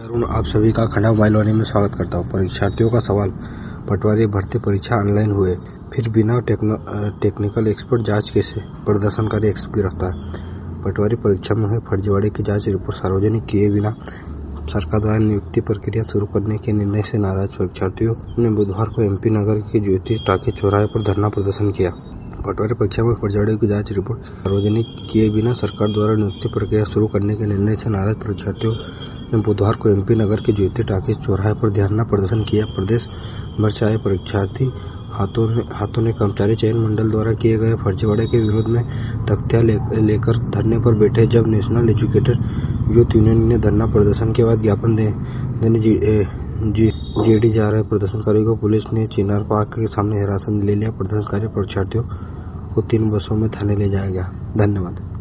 तरुण, आप सभी का खंडा मोबाइल वाणी में स्वागत करता हूँ। परीक्षार्थियों का सवाल, पटवारी भर्ती परीक्षा ऑनलाइन हुए, फिर बिना टेक्निकल एक्सपर्ट जांच कैसे? प्रदर्शनकारी गिरफ्तार। पटवारी परीक्षा में हुए फर्जीवाड़े की जांच रिपोर्ट सार्वजनिक किए बिना सरकार द्वारा नियुक्ति प्रक्रिया शुरू करने के निर्णय से नाराज परीक्षार्थियों ने बुधवार को MP नगर के ज्योति टाकीज चौराहे पर धरना प्रदर्शन किया। पटवारी परीक्षा में फर्जीवाड़े की जांच रिपोर्ट सार्वजनिक किए बिना सरकार द्वारा नियुक्ति प्रक्रिया शुरू करने के निर्णय से नाराज परीक्षार्थियों ने बुधवार को MP नगर के ज्योति टाकीज चौराहे पर धरना प्रदर्शन किया। प्रदेश भर से आए परीक्षार्थी हाथों ने कर्मचारी चयन मंडल द्वारा किए गए फर्जीवाड़े के विरोध में तख्तियां लेकर धरने पर बैठे। जब नेशनल एजुकेटर यूथ यूनियन ने धरना प्रदर्शन के बाद ज्ञापन देने जेडी जा रहे प्रदर्शनकारियों को पुलिस ने चिनार पार्क के सामने हिरासत में ले लिया। प्रदर्शनकारी परीक्षार्थियों को 3 बसों में थाने ले जाया गया। धन्यवाद।